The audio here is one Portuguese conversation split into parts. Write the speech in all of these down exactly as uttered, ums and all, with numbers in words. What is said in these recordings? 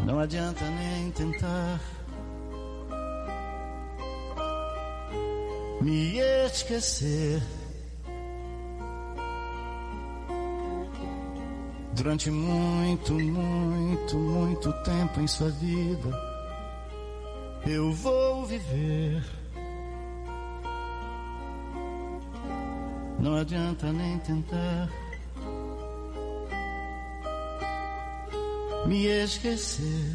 Não adianta nem tentar me esquecer. Durante muito, muito, muito tempo em sua vida eu vou viver. Não adianta nem tentar me esquecer.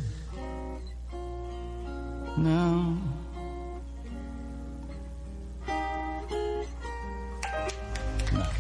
Não. Não.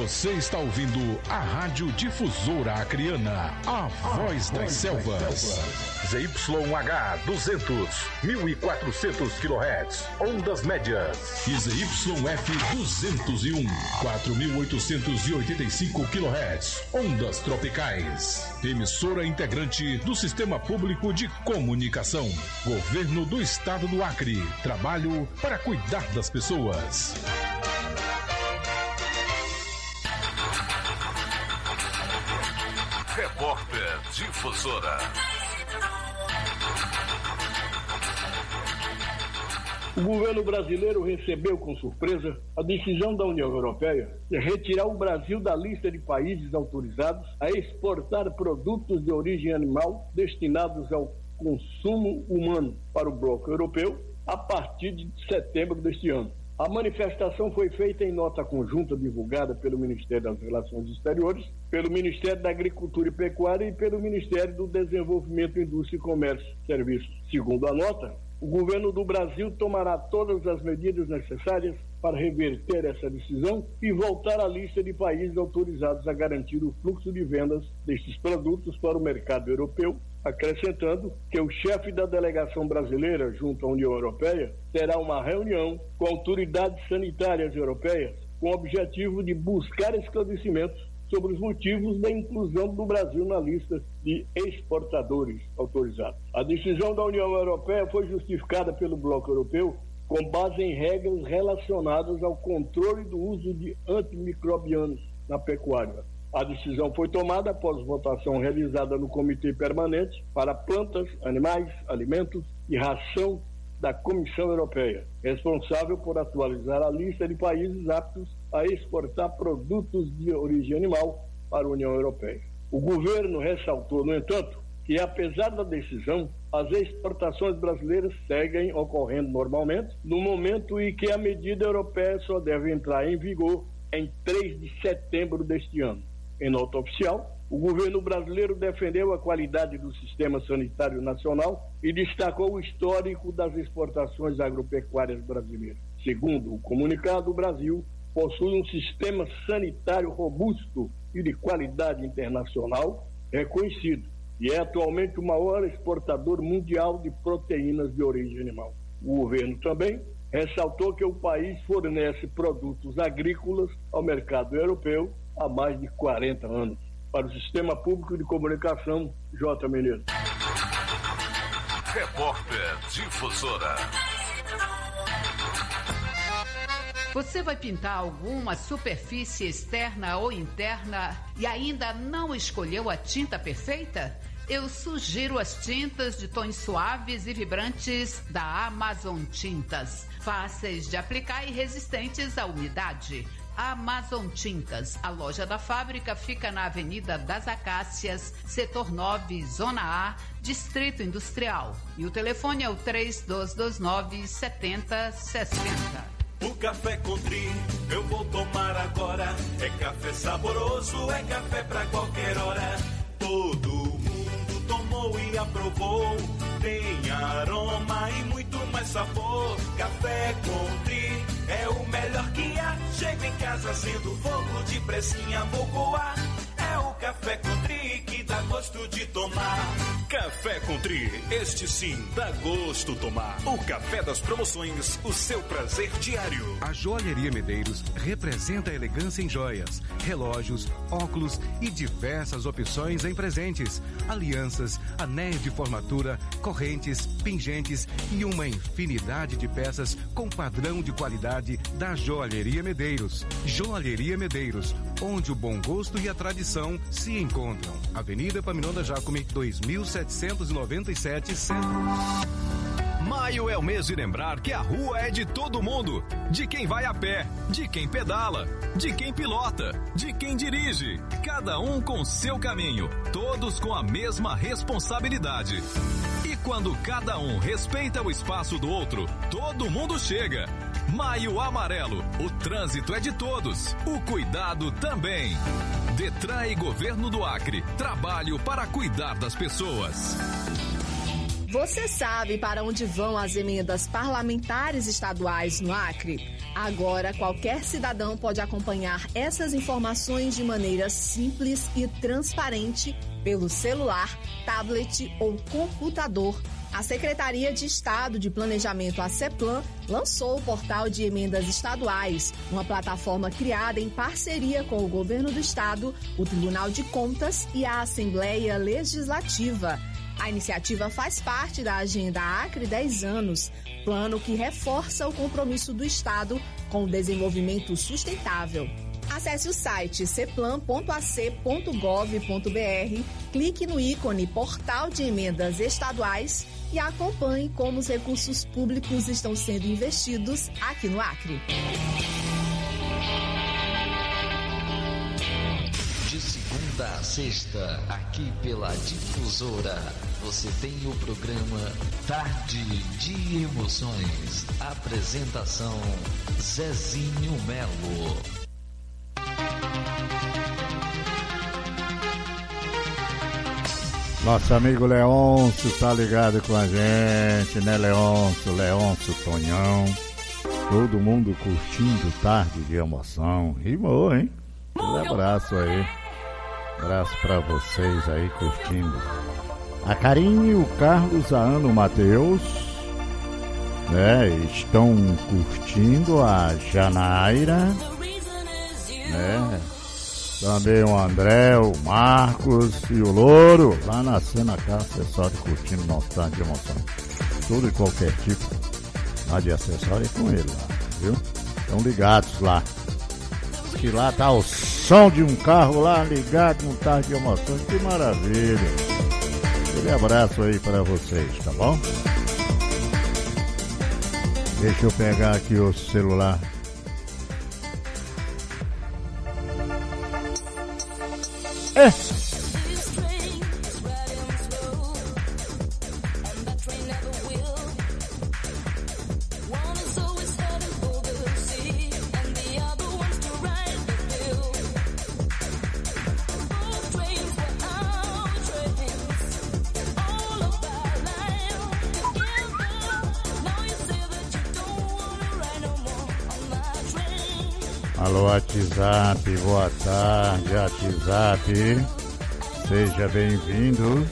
Você está ouvindo a Rádio Difusora Acreana, a voz das selvas. Z Y H duzentos, mil e quatrocentos quilohertz, ondas médias. E Z Y F duzentos e um, quatro mil oitocentos e oitenta e cinco quilohertz, ondas tropicais. Emissora integrante do Sistema Público de Comunicação. Governo do Estado do Acre. Trabalho para cuidar das pessoas. Repórter Difusora. O governo brasileiro recebeu com surpresa a decisão da União Europeia de retirar o Brasil da lista de países autorizados a exportar produtos de origem animal destinados ao consumo humano para o bloco europeu a partir de setembro deste ano. A manifestação foi feita em nota conjunta divulgada pelo Ministério das Relações Exteriores, pelo Ministério da Agricultura e Pecuária e pelo Ministério do Desenvolvimento, Indústria, Comércio e Serviços. Segundo a nota, o governo do Brasil tomará todas as medidas necessárias para reverter essa decisão e voltar à lista de países autorizados a garantir o fluxo de vendas destes produtos para o mercado europeu, acrescentando que o chefe da delegação brasileira junto à União Europeia terá uma reunião com autoridades sanitárias europeias com o objetivo de buscar esclarecimentos sobre os motivos da inclusão do Brasil na lista de exportadores autorizados. A decisão da União Europeia foi justificada pelo bloco europeu com base em regras relacionadas ao controle do uso de antimicrobianos na pecuária. A decisão foi tomada após votação realizada no Comitê Permanente para Plantas, Animais, Alimentos e Ração da Comissão Europeia, responsável por atualizar a lista de países aptos a exportar produtos de origem animal para a União Europeia. O governo ressaltou, no entanto, que apesar da decisão, as exportações brasileiras seguem ocorrendo normalmente, no momento em que a medida europeia só deve entrar em vigor em três de setembro deste ano. Em nota oficial, o governo brasileiro defendeu a qualidade do sistema sanitário nacional e destacou o histórico das exportações agropecuárias brasileiras. Segundo o comunicado, o Brasil possui um sistema sanitário robusto e de qualidade internacional reconhecido e é atualmente o maior exportador mundial de proteínas de origem animal. O governo também ressaltou que o país fornece produtos agrícolas ao mercado europeu há mais de quarenta anos. Para o Sistema Público de Comunicação, J. Menezes. Repórter Difusora. Você vai pintar alguma superfície externa ou interna e ainda não escolheu a tinta perfeita? Eu sugiro as tintas de tons suaves e vibrantes da Amazon Tintas. Fáceis de aplicar e resistentes à umidade. Amazon Tintas. A loja da fábrica fica na Avenida das Acácias, Setor nove, Zona A, Distrito Industrial. E o telefone é o três dois dois nove, sete zero seis zero. O café Country eu vou tomar agora. É café saboroso, é café pra qualquer hora. Todo mundo tomou e aprovou. Tem aroma e muito mais sabor. Café Country é o melhor que há. Chego em casa sendo fogo de pressinha, vou coar. É o Café Country que dá gosto de tomar. Café Country, este sim dá gosto tomar. O café das promoções, o seu prazer diário. A Joalheria Medeiros representa a elegância em joias, relógios, óculos e diversas opções em presentes, alianças, anéis de formatura, correntes, pingentes e uma infinidade de peças com padrão de qualidade da Joalheria Medeiros. Joalheria Medeiros, onde o bom gosto e a tradição se encontram. Avenida Epaminondas Jácome, dois mil setecentos e noventa e sete, Centro. Maio é o mês de lembrar que a rua é de todo mundo. De quem vai a pé, de quem pedala, de quem pilota, de quem dirige. Cada um com seu caminho, todos com a mesma responsabilidade. E quando cada um respeita o espaço do outro, todo mundo chega. Maio Amarelo, o trânsito é de todos, o cuidado também. Detran e Governo do Acre, trabalho para cuidar das pessoas. Você sabe para onde vão as emendas parlamentares estaduais no Acre? Agora, qualquer cidadão pode acompanhar essas informações de maneira simples e transparente pelo celular, tablet ou computador. A Secretaria de Estado de Planejamento, a CEPLAN, lançou o portal de emendas estaduais, uma plataforma criada em parceria com o Governo do Estado, o Tribunal de Contas e a Assembleia Legislativa. A iniciativa faz parte da Agenda Acre dez anos, plano que reforça o compromisso do Estado com o desenvolvimento sustentável. Acesse o site ceplan ponto a c ponto gov ponto b r, clique no ícone Portal de Emendas Estaduais e acompanhe como os recursos públicos estão sendo investidos aqui no Acre. De segunda a sexta, aqui pela Difusora, você tem o programa Tarde de Emoções. Apresentação Zezinho Melo. Nosso amigo Leôncio tá ligado com a gente, né, Leôncio? Leôncio, Tonhão. Todo mundo curtindo Tarde de Emoção. Rimou, hein? Um abraço aí. Abraço pra vocês aí curtindo. A Karine, o Carlos, a Ana, o Matheus, né? Estão curtindo a Janaíra, né? Também o André, o Marcos e o Louro, lá na Cena Casa Acessório, curtindo nosso Tarde de Emoção. Tudo e qualquer tipo lá de acessório é com ele lá, viu? Estão ligados lá. Que lá tá o som de um carro lá ligado no Tarde de Emoção, que maravilha. Um abraço aí pra vocês, tá bom? Deixa eu pegar aqui o celular. É. Alô, WhatsApp, boa tarde, WhatsApp, seja bem-vindo.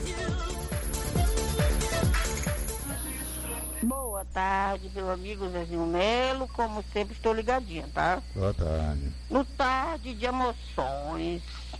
Boa tarde, meu amigo Zezinho Melo, como sempre estou ligadinha, tá? Boa tarde. No Tarde de Emoções.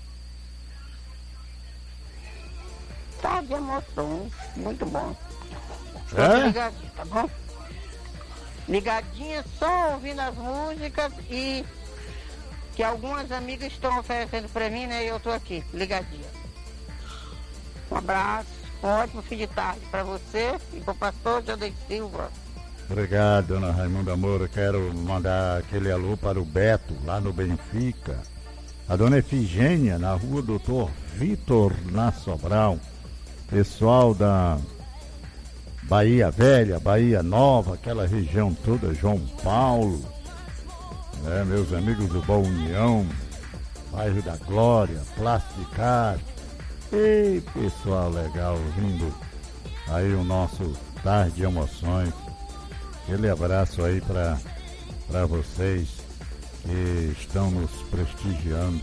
Tarde de Emoções, muito bom. Estou É? ligadinha, tá bom? Ligadinha, só ouvindo as músicas e que algumas amigas estão oferecendo pra mim, né? E eu tô aqui, ligadinha. Um abraço, um ótimo fim de tarde pra você e pro pastor Jandei Silva. Obrigado, dona Raimunda Moura. Quero mandar aquele alô para o Beto, lá no Benfica. A dona Efigênia, na rua Doutor Vitor, na Sobral. Pessoal da Bahia Velha, Bahia Nova, aquela região toda, João Paulo, né, meus amigos do Boa União, bairro da Glória, Plasticar. Ei, pessoal legal, vindo aí o nosso Tarde de Emoções. Aquele abraço aí para para vocês que estão nos prestigiando.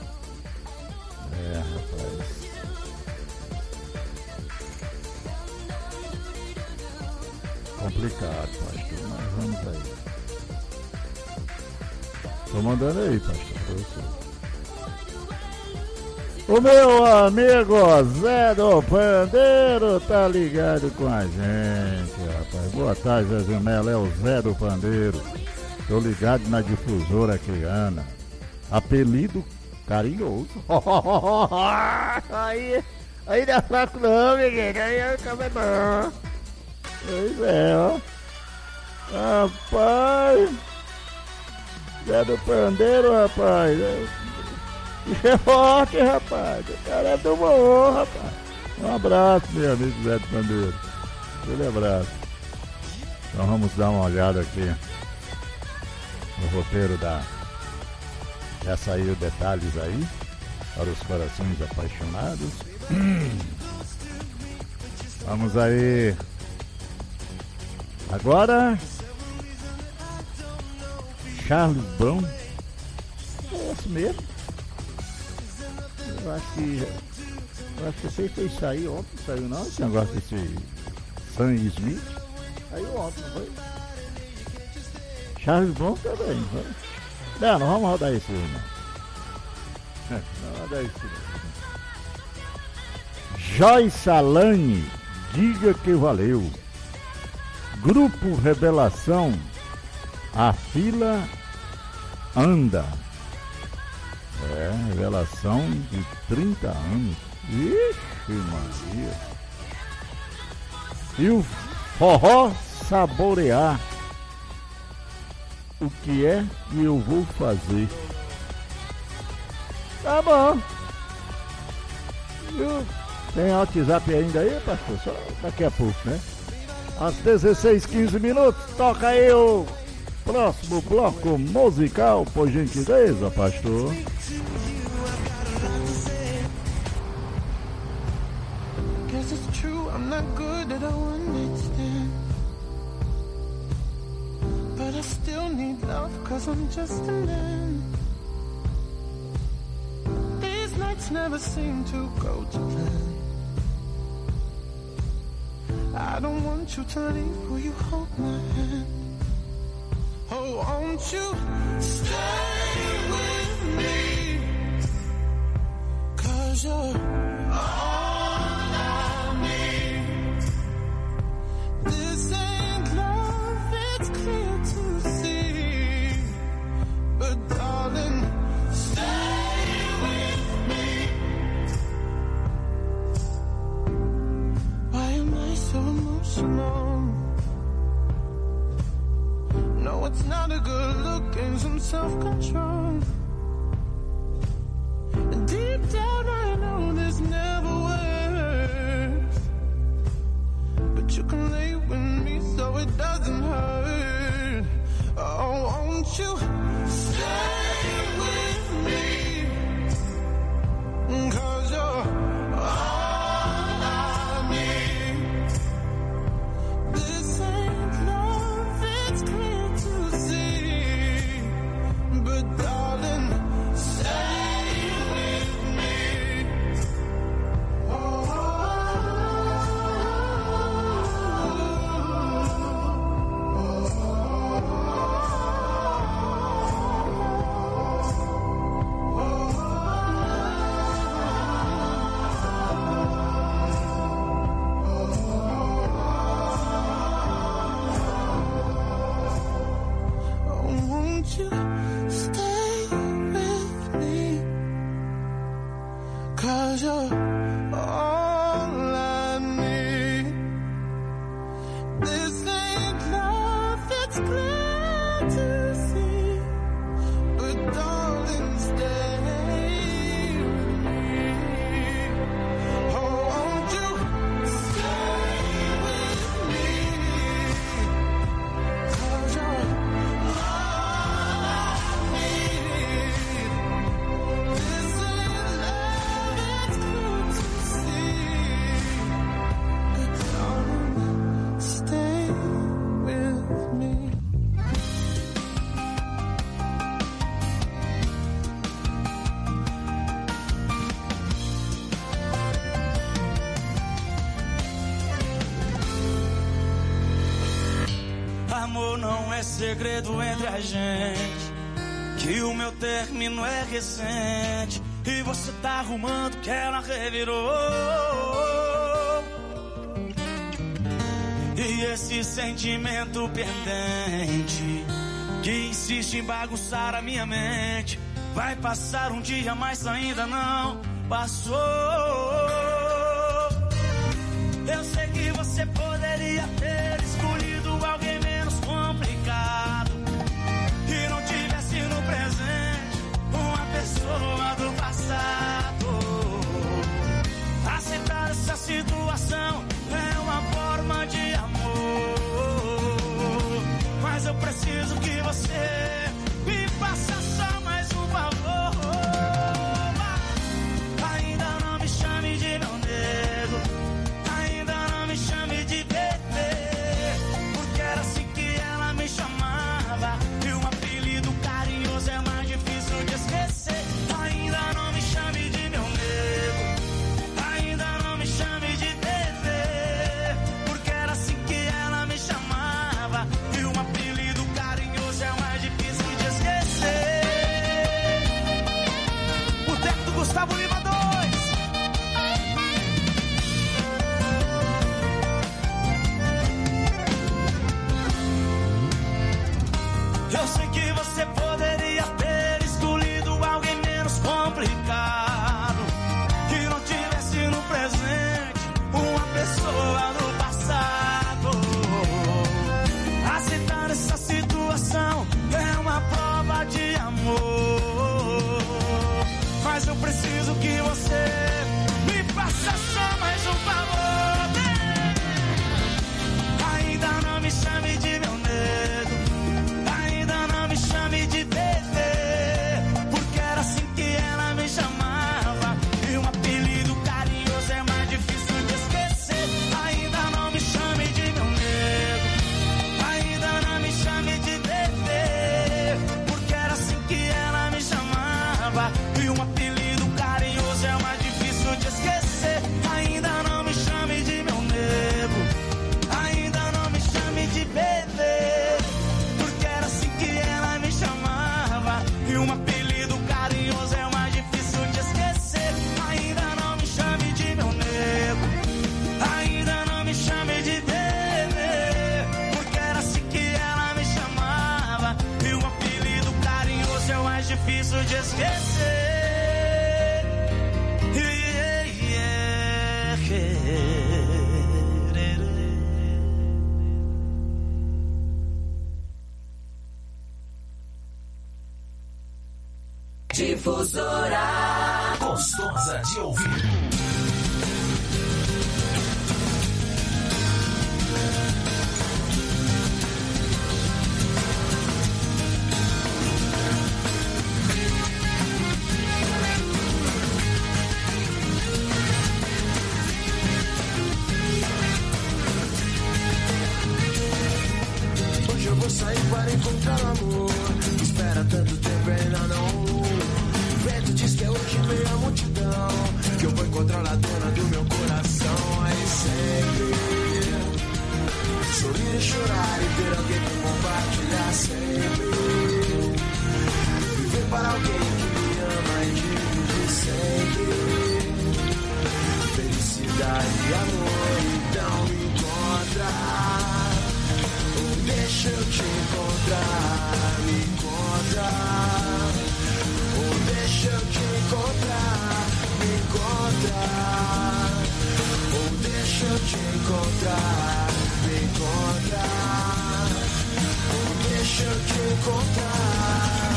É, rapaz. Complicado, pastor, mas vamos aí. Tô mandando aí, pastor, pra você. O meu amigo Zé do Pandeiro tá ligado com a gente, rapaz. Boa tarde, Zezinho Melo, é o Zé do Pandeiro. Tô ligado na Difusora Criana. Apelido carinhoso. aí, aí não é fraco não, Miguel. Aí é bom. Pois é, ó. Rapaz. Zé do Pandeiro, rapaz. Isso é forte, rapaz. O cara é do bom, rapaz. Um abraço, meu amigo Zé do Pandeiro. Aquele abraço. Então vamos dar uma olhada aqui no roteiro da... Já saiu detalhes aí para os corações apaixonados. Vamos aí. Agora, Charles Brown. É esse mesmo. Eu acho que. Eu acho que você fez sair ontem, saiu não? Esse negócio desse Sam Smith. Saiu ontem, não foi? Charles Brown também, foi? Não, não vamos rodar isso hoje, não. Não vamos rodar isso não. Joyce Alane, diga que valeu. Grupo Revelação, a fila anda. É, revelação de trinta anos. Ixi, Maria. E o forró saborear. O que é que eu vou fazer? Tá bom. Viu? Tem WhatsApp ainda aí, pastor? Só daqui a pouco, né? Às dezesseis e quinze minutos, toca aí o próximo bloco musical, por gentileza, pastor. Guess it's true, I'm not good at a one-night stand, but I still need love, cause I'm just a man. These nights never seem to go to plan. I don't want you to leave, will you hold my hand? Oh, won't you stay with me? Cause you're all I need. This ain't love, it's clear to see. But darling, stay with me. Why am I so emotional? No, it's not a good look and some self-control. Deep down I know this never works, but you can lay with me so it doesn't hurt. Oh, won't you stay with me? Cause you're all I need. This ain't love, it's clear to see. But darling, stay with me. Oh, won't you stay with me? Cause you're all I need. This ain't love, it's clear to see. But darling, stay with me. Oh, won't you stay with me? Cause you're all I need. This ain't love, it's clear to see. But darling, stay with me. Amor não é segredo entre a gente, que o meu término é recente e você tá arrumando que ela revirou. E esse sentimento pendente que insiste em bagunçar a minha mente vai passar um dia, mas ainda não passou. Eu sei que você poderia ter escolhido alguém menos complicado e não tivesse no presente uma pessoa do passado. Aceitar essa situação é uma forma de amor, mas eu preciso que você me faça só mais um favor. Ainda não me chame de meu nego, ainda não me te esquecer. Yeah, yeah, yeah. Difusora gostosa de ouvir. Hoje eu vou sair para encontrar o amor. Espera tanto tempo e ainda não. O vento diz que é hoje meio a multidão, que eu vou encontrar a dona do meu coração. Aí sempre sorrir e chorar e ter alguém pra compartilhar sempre. Viver para alguém que me ama e dividir sempre. Felicidade e amor, então me encontra. Ou deixa eu te encontrar, me encontra. Ou deixa eu te encontrar, me encontra. Ou deixa eu te encontrar, me encontra. Ou deixa eu te encontrar.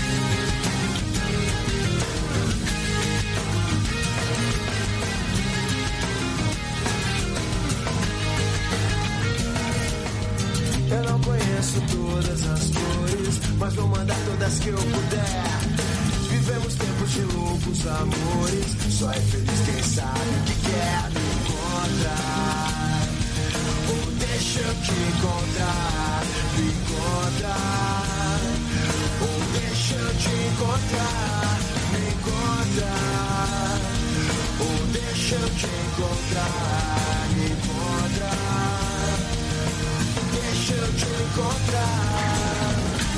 Eu não conheço todas as flores, mas vou mandar todas que eu puder. Vivemos tempos de loucos amores, só é feliz quem sabe o que quer. Me encontrar, ou deixa eu te encontrar, me encontrar. Ou deixa eu te encontrar, me encontrar. Ou deixa eu te encontrar, me encontrar. Deixa eu te encontrar.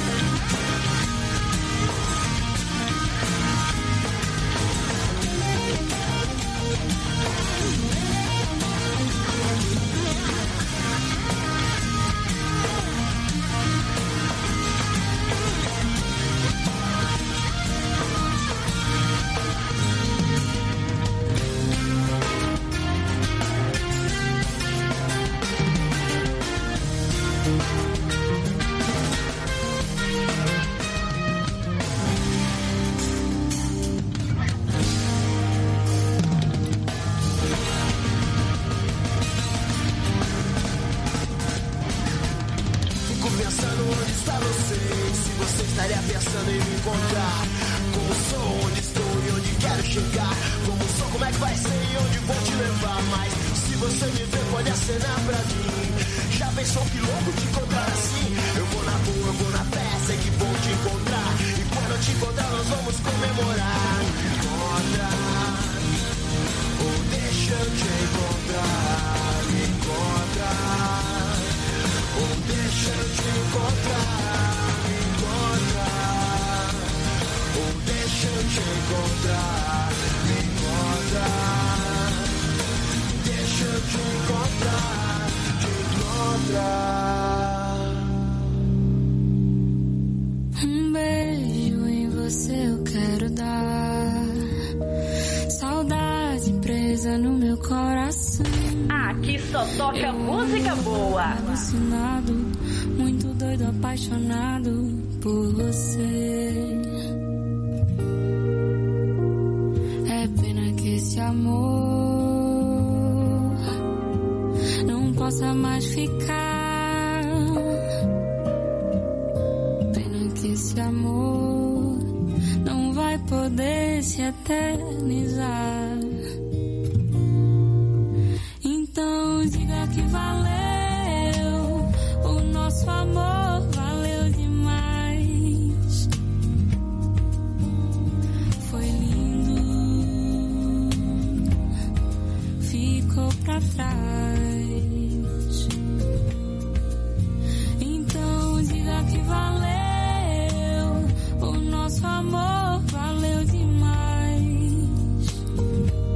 Um beijo em você eu quero dar. Saudade presa no meu coração. Aqui só toca eu música boa. Alucinado, muito doido, apaixonado por você. É pena que esse amor não possa mais ficar. Pena que esse amor não vai poder se eternizar. Então diga que valeu o nosso amor, valeu demais. Foi lindo, ficou pra trás. Então diga que valeu o nosso amor, valeu demais.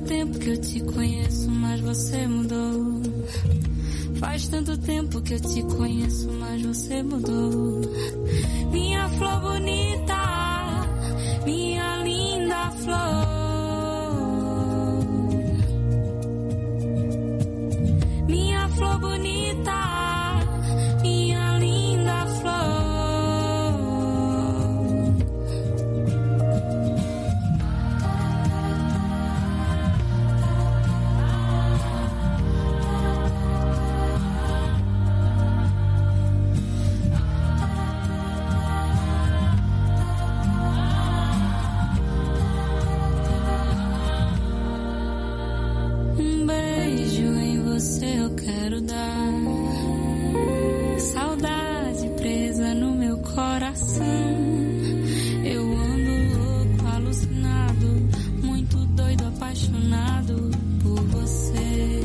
tempo que eu te conheço, mas você mudou. Faz tanto tempo que eu te conheço, mas você mudou. Minha flor bonita, minha linda flor. Minha flor bonita, minha linda flor. Você eu quero dar. Saudade presa no meu coração. Eu ando louco, alucinado, muito doido, apaixonado por você.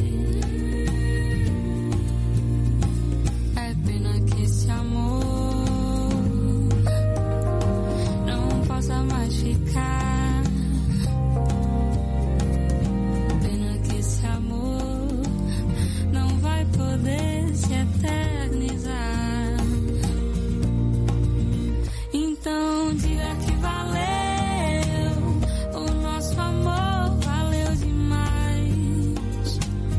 É pena que esse amor não possa mais ficar. Pena que esse amor não vai poder se eternizar. Então diga que valeu, o nosso amor valeu demais.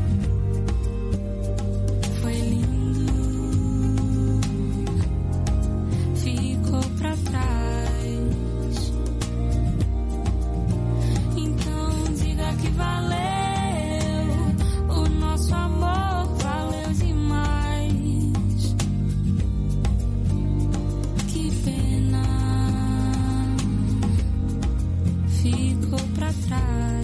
Foi lindo, ficou pra trás. Então diga que valeu, o nosso amor valeu demais. Que pena, ficou pra trás.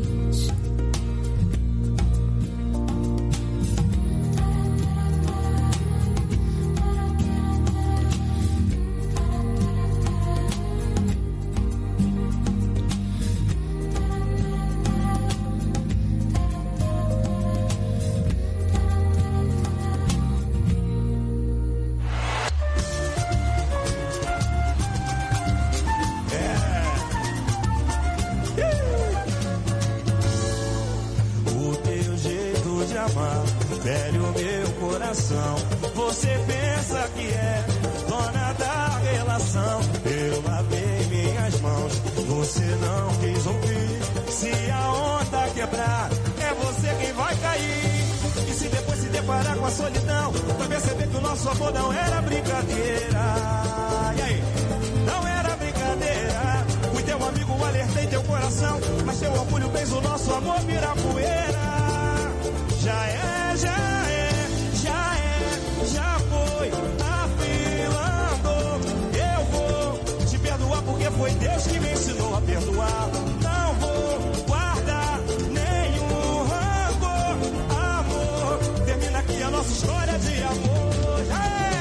O teu jeito de amar fere o meu coração. Você pensa que é dona da relação. Eu lavei minhas mãos, você não quis ouvir. Se a onda quebrar, é você quem vai cair. E se depois se deparar com a solidão, vai perceber que o nosso amor não era brincadeira. E aí? Não era brincadeira. Fui teu amigo, alertei teu coração, mas teu orgulho fez o nosso amor virar poeira. Já é, já é, já é, já foi, afilando. Eu vou te perdoar porque foi Deus que me ensinou a perdoar. Não vou guardar nenhum rancor, amor. Termina aqui a nossa história de amor. Já é.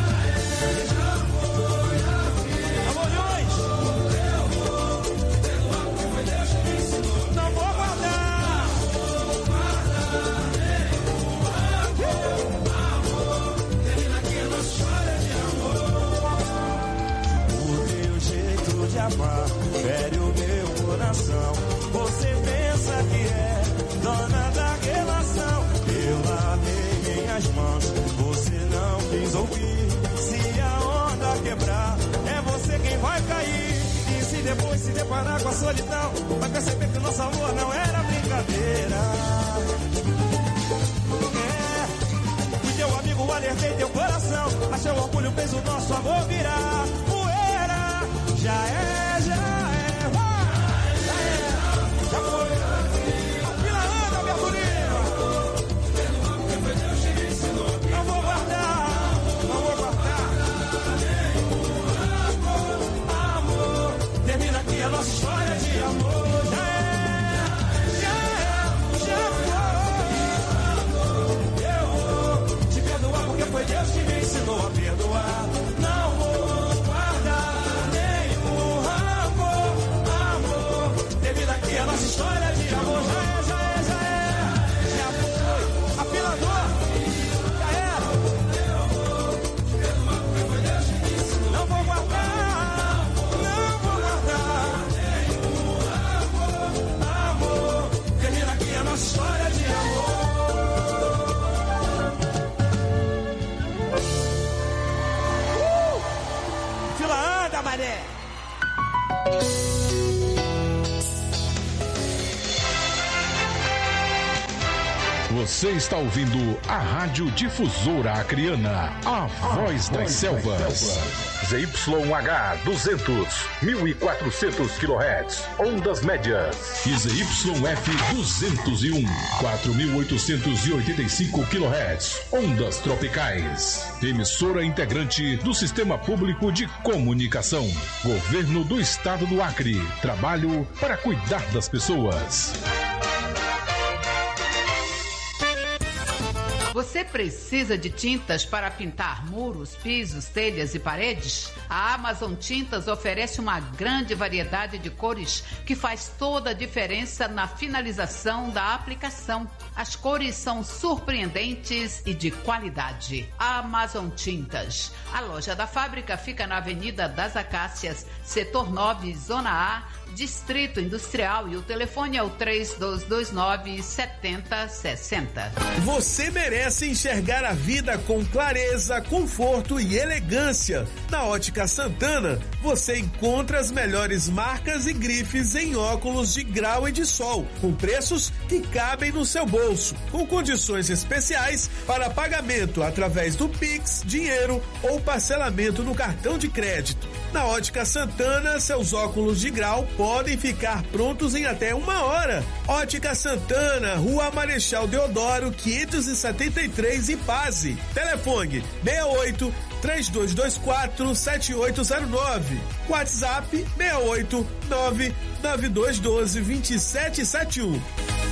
Não vou guardar. Termina aqui a nossa história de amor. O teu jeito de amar fere o meu coração. Você pensa que é dona da relação. Eu lavei minhas mãos, você não quis ouvir. Se a onda quebrar, é você quem vai cair. E se depois se deparar com a solidão, vai perceber que o nosso amor não era brincadeira. É, fui teu amigo, alertei teu coração, mas teu orgulho fez o nosso amor virar poeira. Já é, já é, vai, já é, já foi. Vila anda, Aberturinho. Não vou guardar, não vou guardar. Amor, termina aqui a nossa história de amor. Já é, já é, já foi. Eu vou te perdoar porque foi Deus que me ensinou a perdoar. Não vou guardar nenhum Maré. Você está ouvindo a Rádio Difusora Acreana, a voz das selvas. Z Y H duzentos, mil e quatrocentos quilohertz, ondas médias. E Z Y F duzentos e um, quatro mil oitocentos e oitenta e cinco quilohertz, ondas tropicais. Emissora integrante do Sistema Público de Comunicação. Governo do Estado do Acre. Trabalho para cuidar das pessoas. Você precisa de tintas para pintar muros, pisos, telhas e paredes? A Amazon Tintas oferece uma grande variedade de cores que faz toda a diferença na finalização da aplicação. As cores são surpreendentes e de qualidade. Amazon Tintas. A loja da fábrica fica na Avenida das Acácias, Setor nove, Zona A, Distrito Industrial, e o telefone é o três dois dois nove, sete zero seis zero. Você merece enxergar a vida com clareza, conforto e elegância. Na Ótica Santana, você encontra as melhores marcas e grifes em óculos de grau e de sol, com preços que cabem no seu bolso, com condições especiais para pagamento através do Pix, dinheiro ou parcelamento no cartão de crédito. Na Ótica Santana, seus óculos de grau podem ficar prontos em até uma hora. Ótica Santana, Rua Marechal Deodoro, quinhentos e setenta e três, Ipaze. Telefone seis oito, três dois dois quatro, sete oito zero nove. WhatsApp seis oito, nove nove dois um dois, dois sete sete um.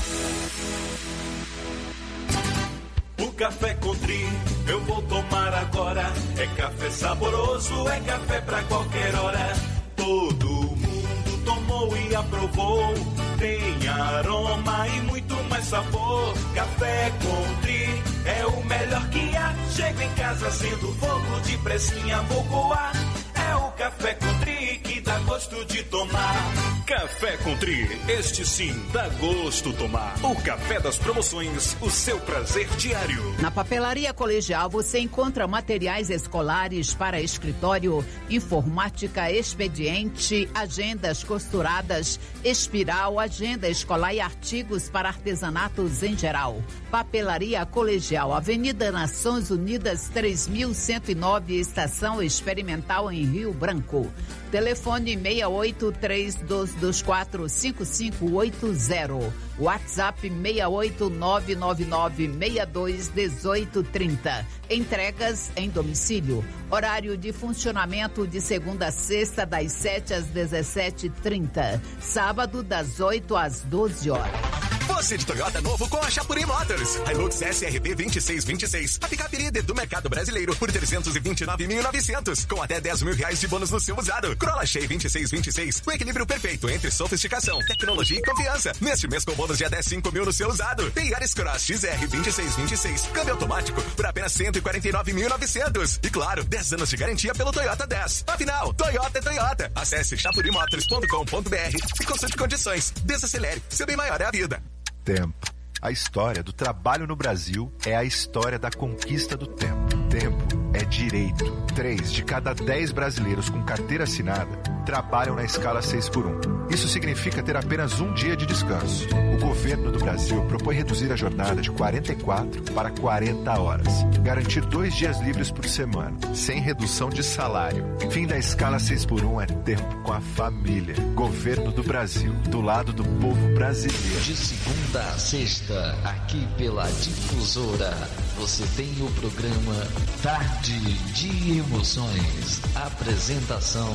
O café Country eu vou tomar agora. É café saboroso, é café pra qualquer hora. Todo mundo tomou e aprovou. Tem aroma e muito mais sabor. Café Country é o melhor que há. Chego em casa sendo fogo de pressinha, vou coar. É o Café Country que dá gosto de tomar. Café Country, este sim dá gosto tomar. O café das promoções, o seu prazer diário. Na Papelaria Colegial você encontra materiais escolares para escritório, informática, expediente, agendas costuradas, espiral, agenda escolar e artigos para artesanatos em geral. Papelaria Colegial, Avenida Nações Unidas três mil cento e nove, Estação Experimental em Rio Branco. Telefone seis oito, três dois dois quatro, cinco cinco oito zero. WhatsApp seis oito, nove nove nove, seis dois um oito três zero. Entregas em domicílio. Horário de funcionamento de segunda a sexta, das sete às dezessete e trinta. Sábado, das oito às doze horas. Você de Toyota novo com a Chapuri Motors. Hilux S R V vinte e seis vinte e seis. A picape líder do mercado brasileiro por trezentos e vinte e nove mil e novecentos. Com até dez mil reais de bônus no seu usado. Corolla Shea vinte e seis vinte e seis. O equilíbrio perfeito entre sofisticação, tecnologia e confiança. Neste mês com bônus de até cinco mil no seu usado. Tem Yaris Cross X R vinte e seis vinte e seis. Câmbio automático por apenas cento e quarenta e nove mil e novecentos. E claro, dez anos de garantia pelo Toyota dez. Afinal, Toyota é Toyota. Acesse chapuri motors ponto com ponto b r e consulte condições. Desacelere. Seu bem maior é a vida. Tempo. A história do trabalho no Brasil é a história da conquista do tempo. Tempo é direito. Três de cada dez brasileiros com carteira assinada trabalham na escala seis por um. Isso significa ter apenas um dia de descanso. O governo do Brasil propõe reduzir a jornada de quarenta e quatro para quarenta horas. Garantir dois dias livres por semana, sem redução de salário. Fim da escala seis por um é tempo com a família. Governo do Brasil, do lado do povo brasileiro. De segunda a sexta, aqui pela Difusora, você tem o programa Tarde de Emoções. Apresentação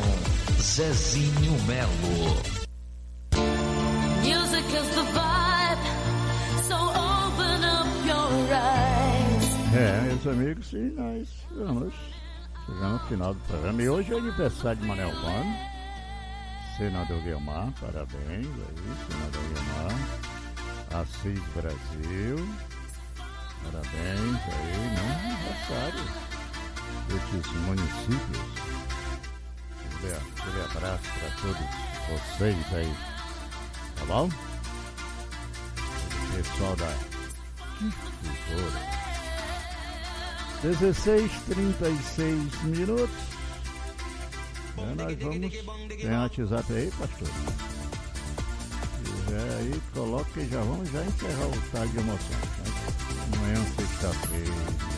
Zezinho Melo. Music is the vibe, so open up your eyes. É, meus amigos, e nós vamos chegar no final do programa. E hoje é aniversário de Manel Vano, senador Guilmar, parabéns aí, senador Guilmar. Assis Brasil, parabéns aí, né? Aniversário desses municípios. Aquele abraço para todos vocês aí, tá bom? O pessoal da Difusora. dezesseis e trinta e seis minutos. É, nós vamos. Tem um WhatsApp aí, pastor? Se tiver aí, coloca e já vamos já encerrar o tarde de emoção. Né? Amanhã, sexta-feira.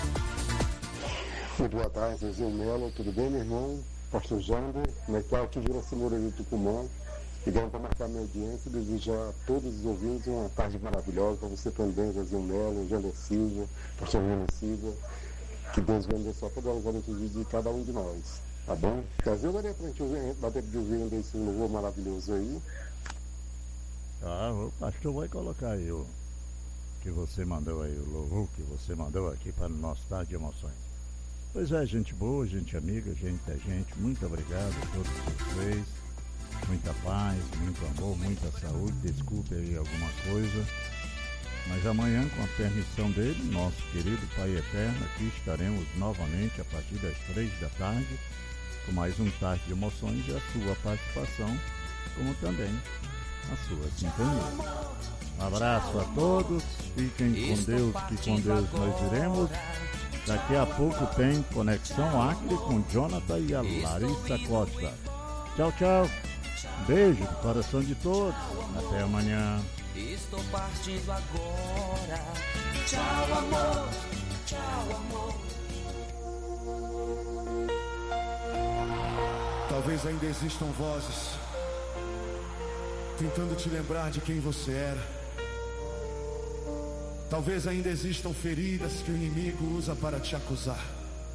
Boa tarde, Zezinho Melo, tudo bem, meu irmão? Pastor Jander, como é que tá? Aqui vira Moreira do Tucumã. Ligando para marcar minha audiência, desejar a todos os ouvintes uma tarde maravilhosa, para você também, Zezinho Melo, Jander Silva, Pastor Jander Silva. Que Deus vai abençoar toda a glória de cada um de nós, tá bom? Brasil, daria pra gente ouvir, bater de ouvir ainda esse louvor maravilhoso aí. Ah, o pastor vai colocar aí o que você mandou aí, o louvor que você mandou aqui para o nosso tarde de emoções. Pois é, gente boa, gente amiga, gente da gente, muito obrigado a todos vocês, muita paz, muito amor, muita saúde, desculpe aí alguma coisa, mas amanhã, com a permissão dele, nosso querido Pai Eterno, aqui estaremos novamente a partir das três da tarde, com mais um tarde de emoções e a sua participação, como também a sua sintonia. Um abraço a todos, fiquem com Deus, que com Deus nós iremos. Daqui a pouco tem Conexão Acre com Jonathan e a Larissa Costa. Tchau, tchau. Beijo no coração de todos. Até amanhã. Estou partindo agora. Tchau, amor. Tchau, amor. Talvez ainda existam vozes tentando te lembrar de quem você era. Talvez ainda existam feridas que o inimigo usa para te acusar.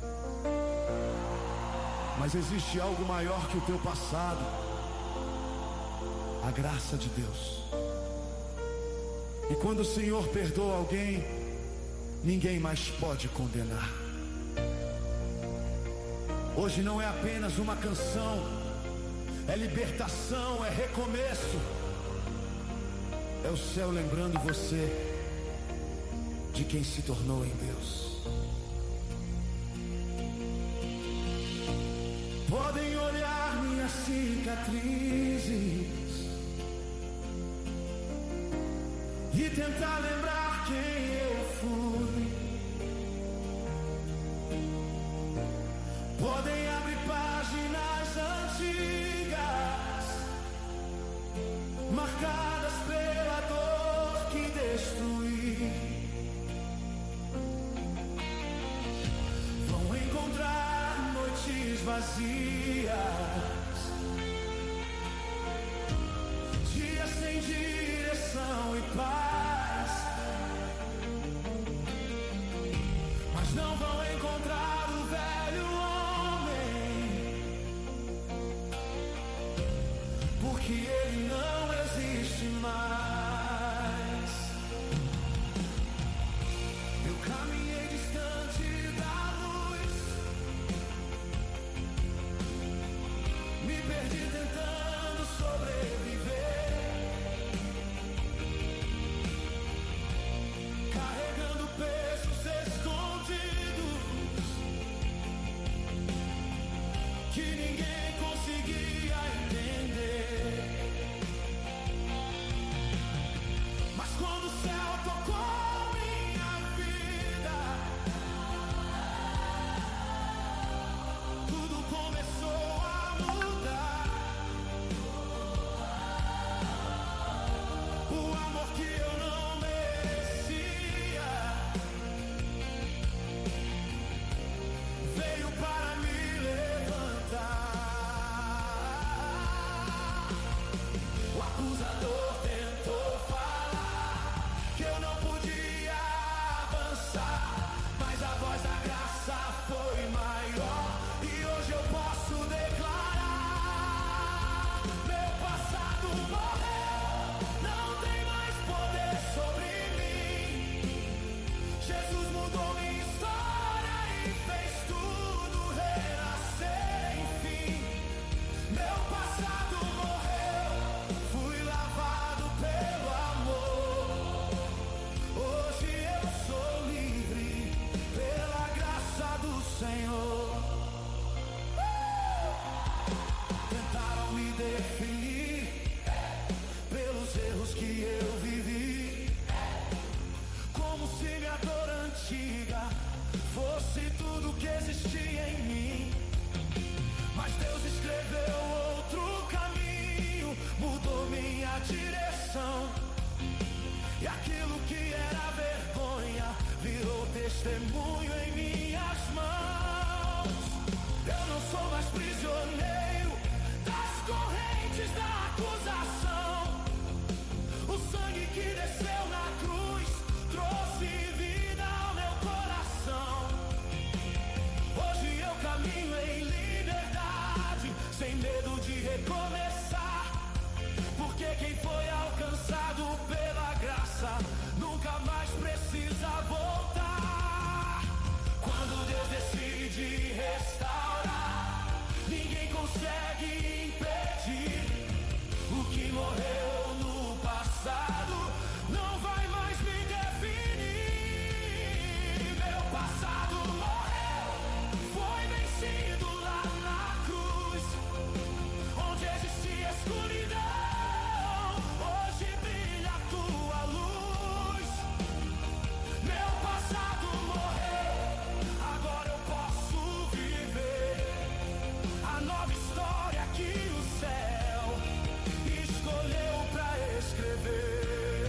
Mas existe algo maior que o teu passado. A graça de Deus. E quando o Senhor perdoa alguém, ninguém mais pode condenar. Hoje não é apenas uma canção, é libertação, é recomeço. É o céu lembrando você de quem se tornou em Deus. Podem olhar minhas cicatrizes e tentar lembrar quem eu fui. Podem abrir páginas antigas marcadas pela dor que destruí. Encontrar noites vazias, dias sem direção e paz, mas não vão encontrar o velho homem, porque ele não existe mais. Eu caminhei distante da me perdi tentando sobreviver, carregando pesos escondidos, testemunho em minhas mãos. Eu não sou mais prisioneiro das correntes da acusação. O sangue que desceu na cruz trouxe vida ao meu coração. Hoje eu caminho em liberdade, sem medo de recomeçar. Porque quem foi alcançado pela graça nunca mais precisa voltar. Quando Deus decide restaurar, ninguém consegue impedir. O que morreu no passado não vai mais me definir. Meu passado morreu, foi vencido lá na cruz, onde existia escuridão. Hoje brilha a tua luz. Meu passado morreu, agora eu posso viver a nova história que o céu escolheu pra escrever.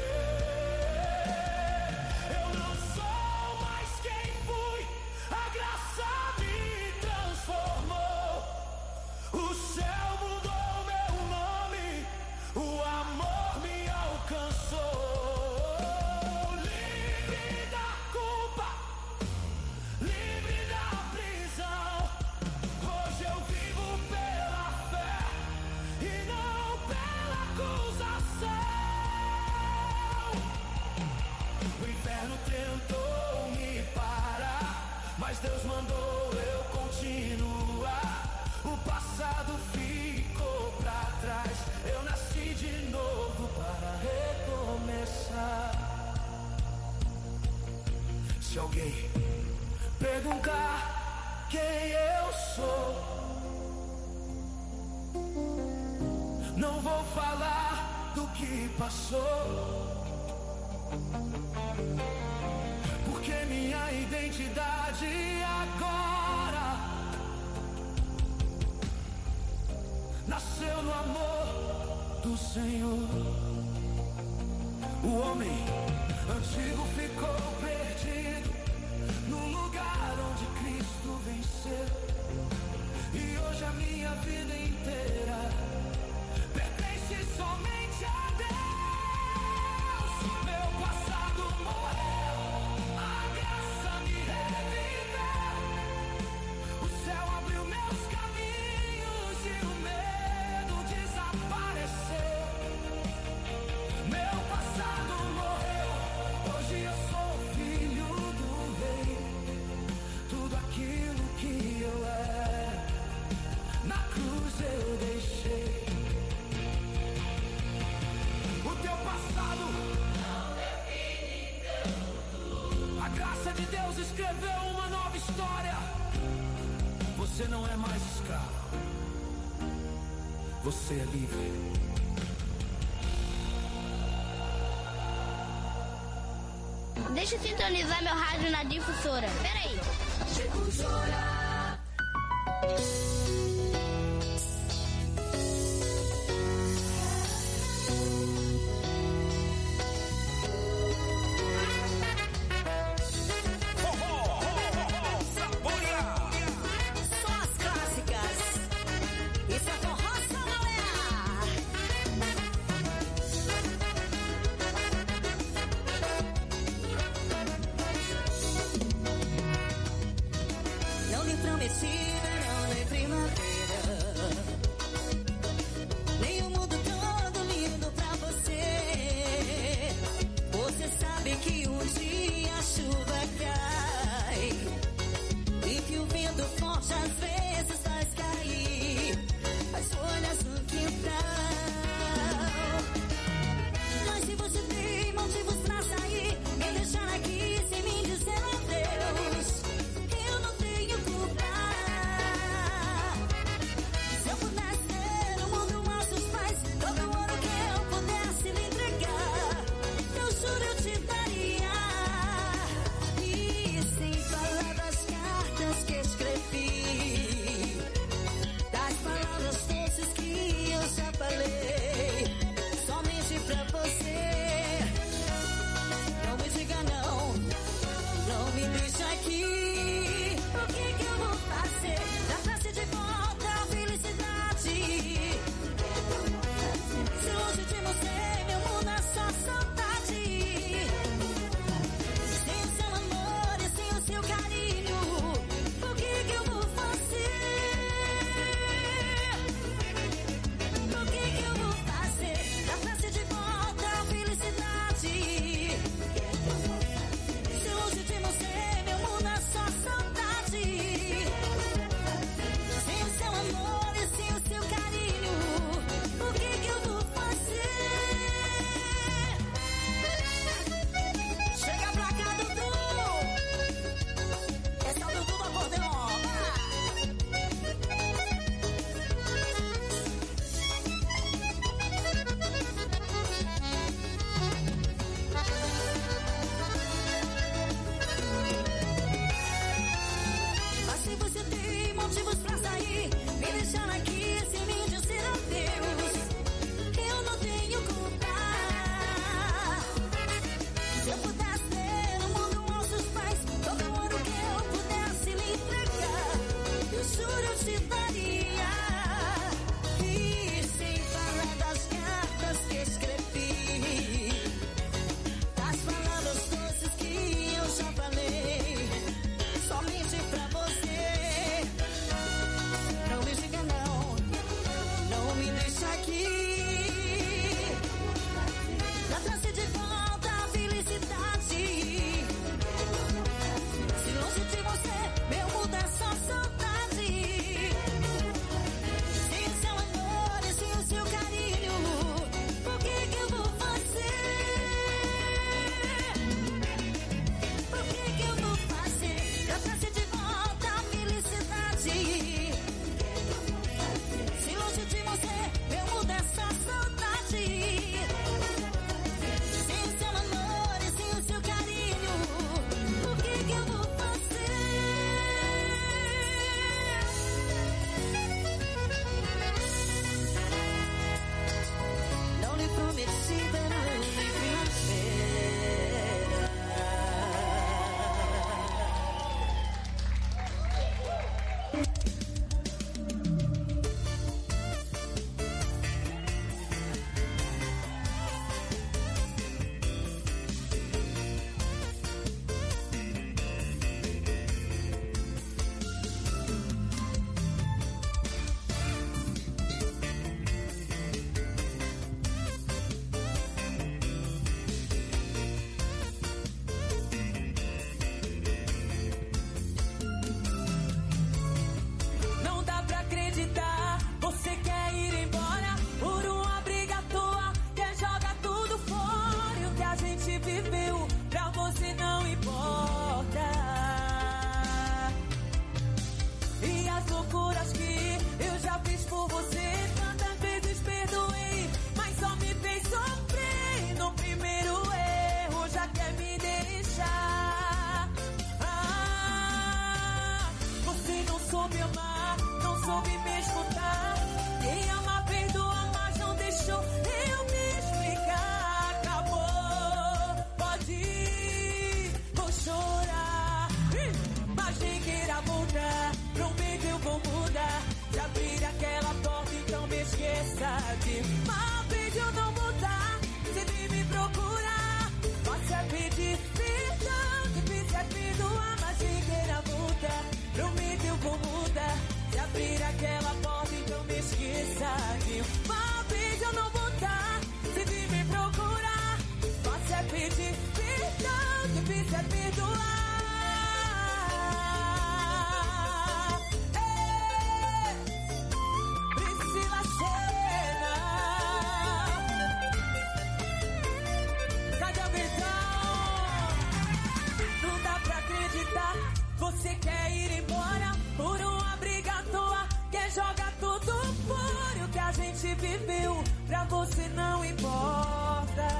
Eu não sou mais quem fui, a graça me transformou. O céu mudou meu nome, o amor me alcançou. Livre da culpa, livre da prisão. Hoje eu vivo pela fé e não pela acusação. O inferno tentou me parar, mas Deus mandou eu continuar. O passado ficou pra trás, eu nasci de novo para recomeçar. Se alguém perguntar quem eu sou, não vou falar do que passou, porque minha identidade agora nasceu no amor do Senhor. O homem antigo ficou perdido no lugar onde Cristo venceu. E hoje a minha vida inteira pertence somente a Deus. Meu passado morreu, a graça me reviveu. O céu abriu meus caminhos e o medo desapareceu. Meu passado morreu, hoje eu sou filho do rei. Tudo aquilo que eu era, na cruz eu deixei. O teu passado não define teu futuro. A graça de Deus escreveu uma nova história. Você não é mais escravo, você é livre. Deixa eu sintonizar meu rádio na difusora. Peraí. Difusora. Só as clássicas. Isso é forró Samuel. Não lhe prometi verão nem frio se faria. E sem falar das cartas que escrevi, das palavras doces que eu já falei, somente pra você. Não me diga não, não me deixa aqui. Já trouxe de volta a felicidade. Se longe de você, meu mundo é só saudade. Sem o seu amor e sem o seu carinho, o que que eu vou fazer? O que que eu vou fazer? Já trouxe de volta a felicidade. Se longe de você, meu mundo é só saudade. Sem o seu amor e sem o seu carinho, o que que eu vou fazer? Não lhe prometi verão nem primavera. Não dá pra acreditar, você quer ir embora por uma briga à toa, quer jogar tudo fora. E o que a gente viveu pra você não importa. E as loucuras que eu já fiz por você, tantas vezes perdoei, mas só me fez sofrer. No primeiro erro já quer me deixar. Ah, você não soube amar, não soube me escutar. Quem ama perdoa, mas não deixou eu me explicar. Acabou, pode ir, vou chorar. Ih, mas nem queira voltar, prometo eu vou mudar. Se abrir aquela porta, então me esqueça de uma vez eu não voltar. Se vir me procurar, posso é pedir perdão, difícil é perdoar, mas nem queira voltar, prometo eu vou mudar. Se abrir aquela porta, então me esqueça de uma vez eu não voltar. Se vir me procurar, posso é pedir perdão, difícil é perdoar. Ei, Priscila Senna, cadê o Vitão? Não dá pra acreditar, você quer ir embora por uma briga à toa, quer jogar tudo fora. E o que a gente viveu pra você não importa.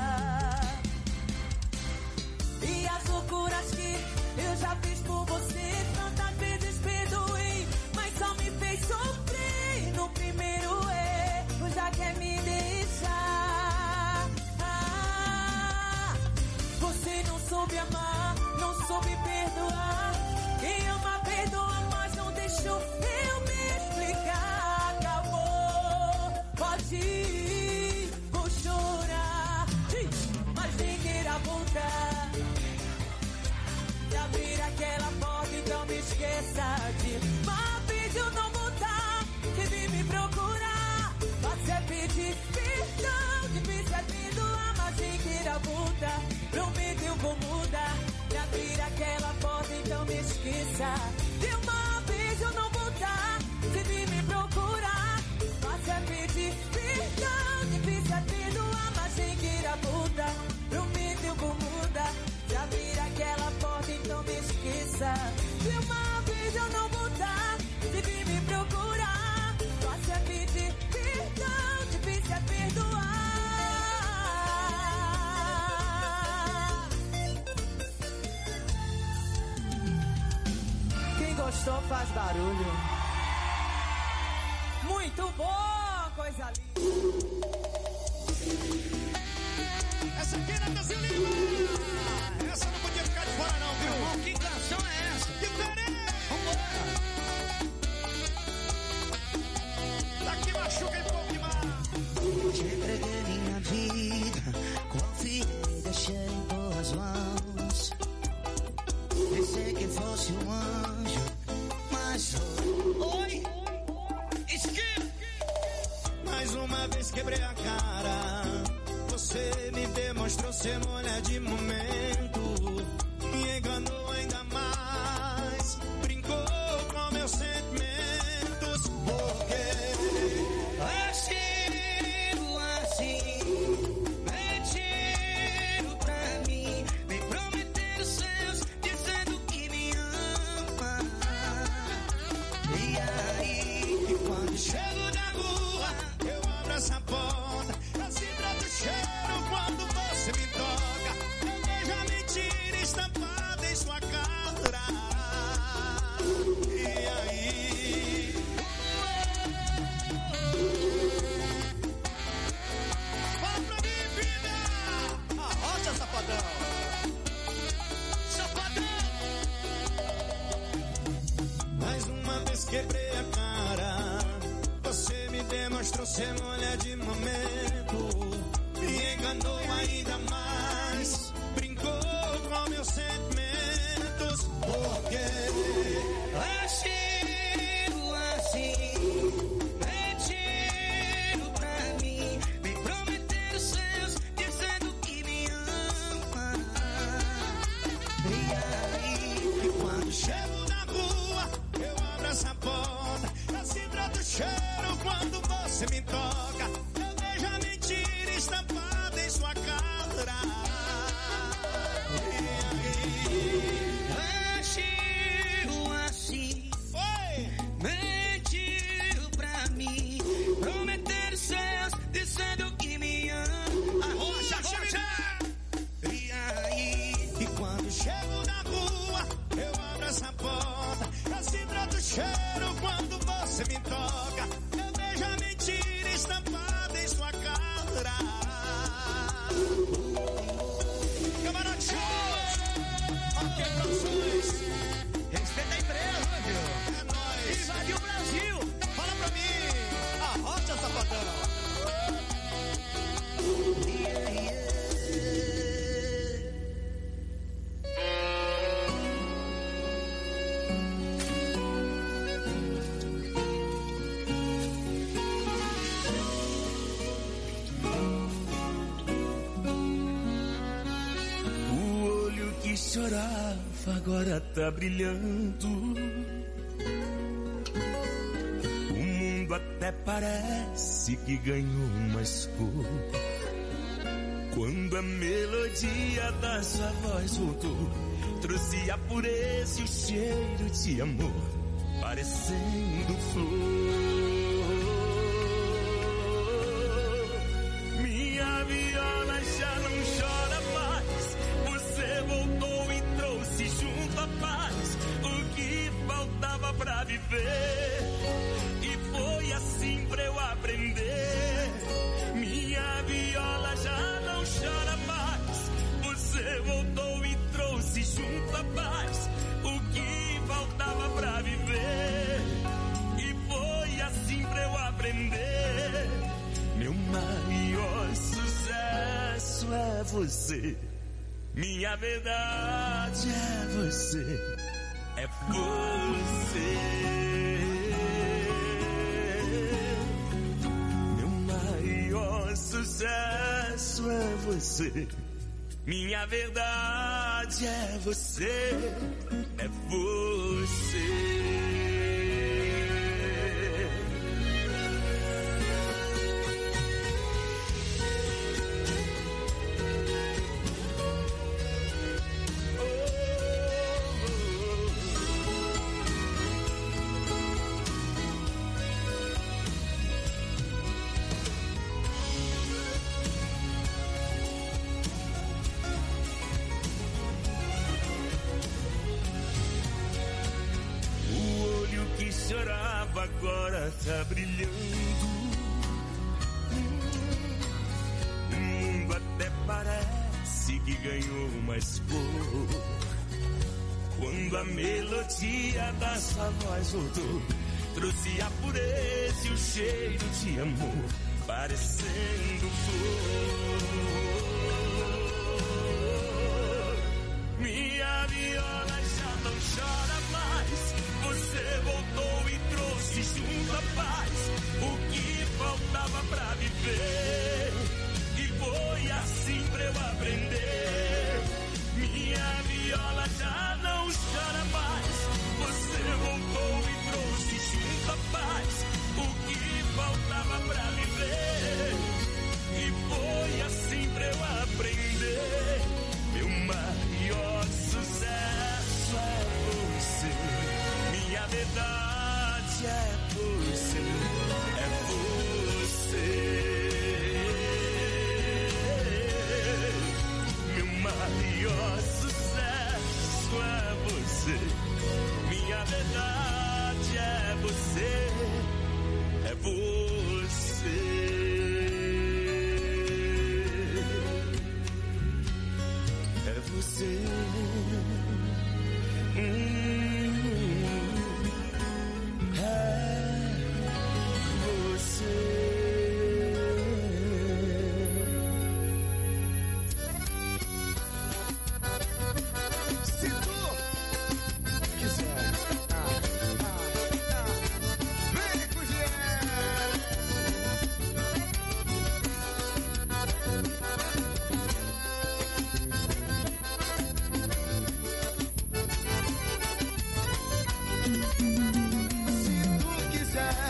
E as loucuras que eu já fiz por você, tantas vezes perdoei, mas só me fez sofrer. No primeiro erro já quer me deixar. Ah, você não soube amar, não soube perdoar. Quem ama perdoa, mas não deixou eu me explicar. Acabou, pode ir, vou chorar. Ih, mas nem queira voltar. Se abrir aquela porta, então me esqueça de uma vez eu não voltar. Se vir me procurar, posso é pedir perdão, difícil é perdoar, mas nem queira voltar, prometo eu vou mudar. Se abrir aquela porta, então me esqueça de uma vez eu não voltar. Se vir me procurar, posso é pedir perdão, difícil é perdoar, mas nem queira voltar, prometo eu vou mudar. Se abrir aquela porta, então me esqueça de uma vez eu não voltar. Se vir me procurar, posso é pedir perdão, difícil é perdoar. Quem gostou faz barulho. Muito bom, coisa linda. Essa aqui é Natanzinho Lima. Essa não podia ficar de fora não, viu? Irmão, que canção é essa? Diferente! Vambora! uma vez quebrei a cara. Você me demonstrou ser mulher de momento. Me enganou ainda mais. Brincou com meus sentimentos. Porque agiu assim, mentindo pra mim. Me prometendo céus, dizendo que me ama. E aí, quando chego na rua, eu abro essa porta. Eu sinto o cheiro quando você me toca. Eu vejo a mentira estampada em sua cara. E aí? Fala pra mim, vida! Arrocha, safadão! Safadão! Mais uma vez quebrei a cara. Você me demonstrou ser mulher de momento. Me enganou ainda mais. Brincou com meus sentimentos. Porque agiu assim, mentindo pra mim. Me prometendo céus, dizendo que me ama. E aí, quando chego na rua, eu abro essa porta. Eu sinto o cheiro quando você me toca. Eu vejo a mentira estampada em sua cara. Agiu assim, mentiu pra mim, prometendo céus, dizendo que me ama. Arrocha, arrocha! E aí, e quando chego na rua, eu abro essa porta. Eu sinto o cheiro quando você me toca. Eu vejo a mentira estampada em sua cara. Camarote Show! Ok, produções. Respeita a empresa, viu? É nóis. Invadiu o Brasil. Fala pra mim. Arrocha, safadão. Yeah, yeah. O olho que chorava agora tá brilhando. O mundo até parece que ganhou mais cor. Quando a melodia da sua voz voltou, trouxe a pureza e o cheiro de amor, parecendo flor. Minha viola já não chora mais. Você voltou e trouxe junto a paz, o que faltava pra viver. E foi assim pra eu aprender. Minha viola já não chora mais. Você voltou e trouxe junto a paz, o que faltava pra viver. E foi assim pra eu aprender. Meu maior sucesso é você. Minha verdade é você. É você. Meu maior sucesso é você. Minha verdade é você. É você. Chorava, agora tá brilhando. O mundo até parece que ganhou mais cor. Quando a melodia da sua voz voltou, trouxe a pureza e o cheiro de amor, parecendo flor.